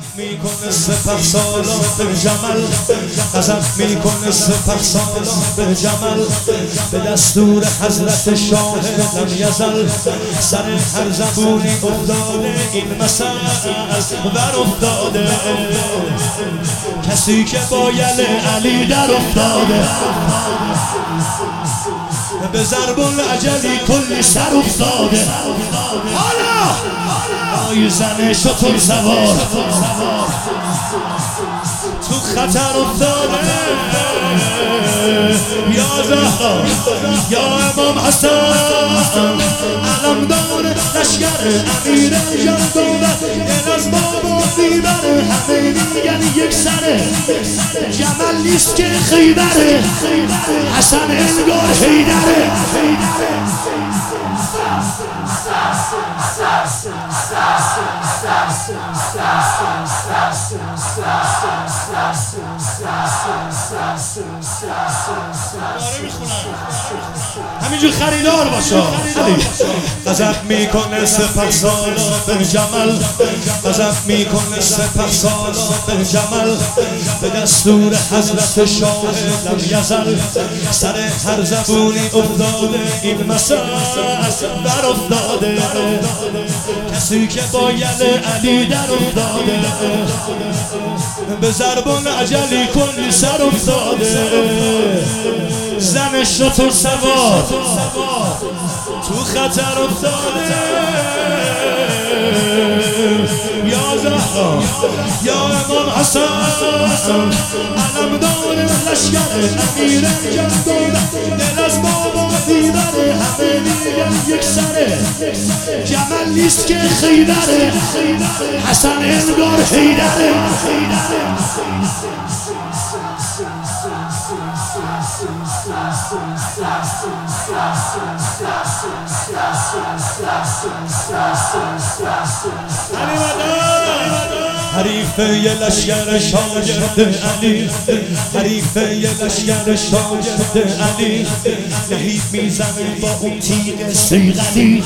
میکنه سپه سالان به جمل، غضب میکنه سپه سالان به جمل، به دستور حضرت شاه لم یزل. سر هر زبونی افتاده این مثل بر افتاده، کسی که با یل علی در افتاده، به ضرب العجلی کلی سر افتاده. حالا آی زن شتر سوار تو خطر افتاده، یا زهرا یا امام حسن علمدار لشگر امیر جندوبت، دل از بابا بیبره، همه میگن یک سره، جمل نیست که خیبره، حسن انگار حیدره. همینجور خریدار باشه. غضب میکنه سپه سالان به جمل، غضب میکنه سپه سالان به جمل، به دستور حضرت شاه لم یزل. سر هر زبونی افتاده این مثل در افتاده، کسی که با یل علی در افتاده، به ضرب العجلی کلی سر افتاده. زن شتر سوار تو خطر افتاده، یا زهرا یا امام حسن علمدار لشگر امیر جندوبت، دل از بابا بیبره، همه میگن یک سره، جمل نیست که خیبره، حسن انگار حیدره. حریف یه لشگر شاگرد علی، حریف یه لشگر شاگرد علی، نهیب میزنه با اون تیغ صیقلی،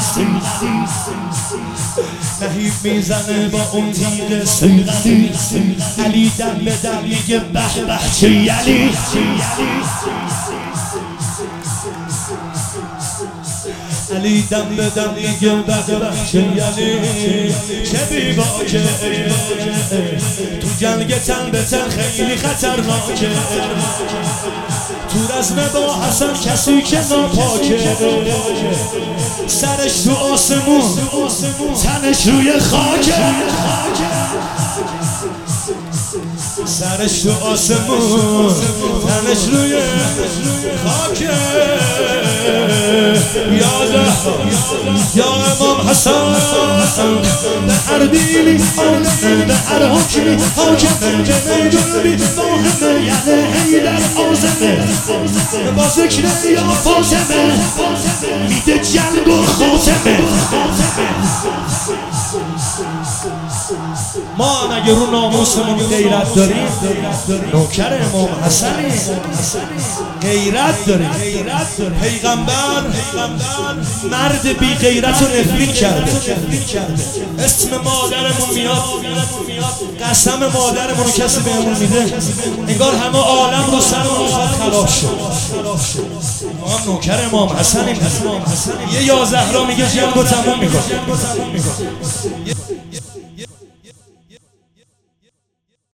نهیب میزنه با اون تیغ صیقلی. علی دم به دم میگه به به چه یلی، علی دم به دم میگه به به چه یلی، چه بیباکه تو جنگ تن به تن خیلی خطرناکه، تو رزم با حسن کسی که ناپاکه، سرش تو آسمون تنش روی خاکه، سرش تو آسمون تنش روی خاکه. یا زهرا یا امام حسن به اردیلی عالمه، به هر حکمی حاکمه، که میدون بی ماهمه، یعنی حیدر آزمه، با ذکر یا فاطمه میده جنگ و خاتمه. ما اگه رو ناموسمون غیرت داریم، نوکر امام حسنی، غیرت داریم. پیغمبر مرد بی غیرت رو نفرین کرده، اسم مادرمون میاد، قسم مادرمون رو کسی بهمون میده، انگار همه عالم رو سرمون خراب شد. ما هم نوکر امام حسنیم. یه یا زهرا میگه جنگ رو تموم میکنه.